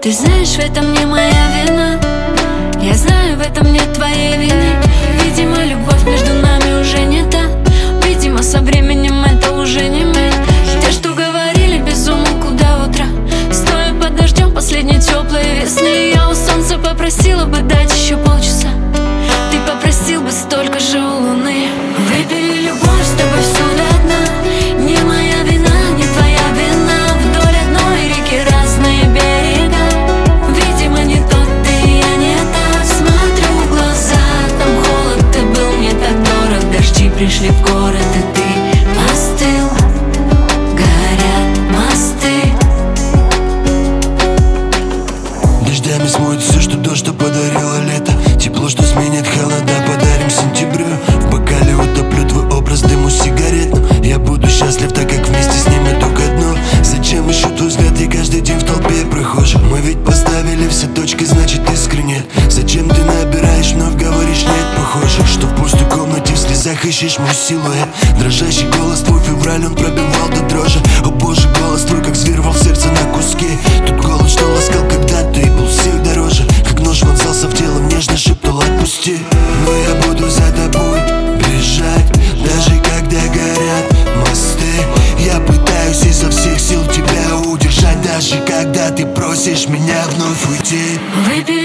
Ты знаешь, в этом не моя вина. Я знаю, в этом нет твоей вины. Видимо, любовь между нами уже не та. Видимо, со временем это уже не мы. Те, что говорили без умолку до утра, стоя под дождем последней теплой весны. Я у солнца попросила бы дать еще полчаса. Ты попросил бы столько же у луны. Выпили любовь с тобой всю до дна. Не моя вина, не твоя вина. Вдоль одной реки разные берега. Видимо, не тот ты, я не та. Смотрю в глаза, там холод, ты был мне так дорог. Дожди пришли в город, и ты остыл. Горят мосты. Дождями смоет все, что дождь, что подарило лето. Тепло, что сменит холода, подарим сентябрю. В бокале утоплю твой образ, дыму сигаретным. Я буду счастлив, так как вместе с ним иду ко дну. Зачем ищу твой взгляд, я каждый день в толпе прохожих. Мы ведь поставили все точки, значит искренне. Зачем ты набираешь, вновь говоришь нет? Похоже, что в пустой комнате в слезах ищешь мой силуэт. Дрожащий голос твой, февраль, он пробивал до дрожи. О боже, голос твой, как зверь рвал сердце на куски. Тот голос, что ласкал когда-то и был всех дороже. Как нож вонзался в тело, нежно шептал отпусти. Но я буду за тобой бежать, даже когда горят мосты. Я пытаюсь изо всех сил тебя удержать, даже когда ты просишь меня вновь уйти. Выпили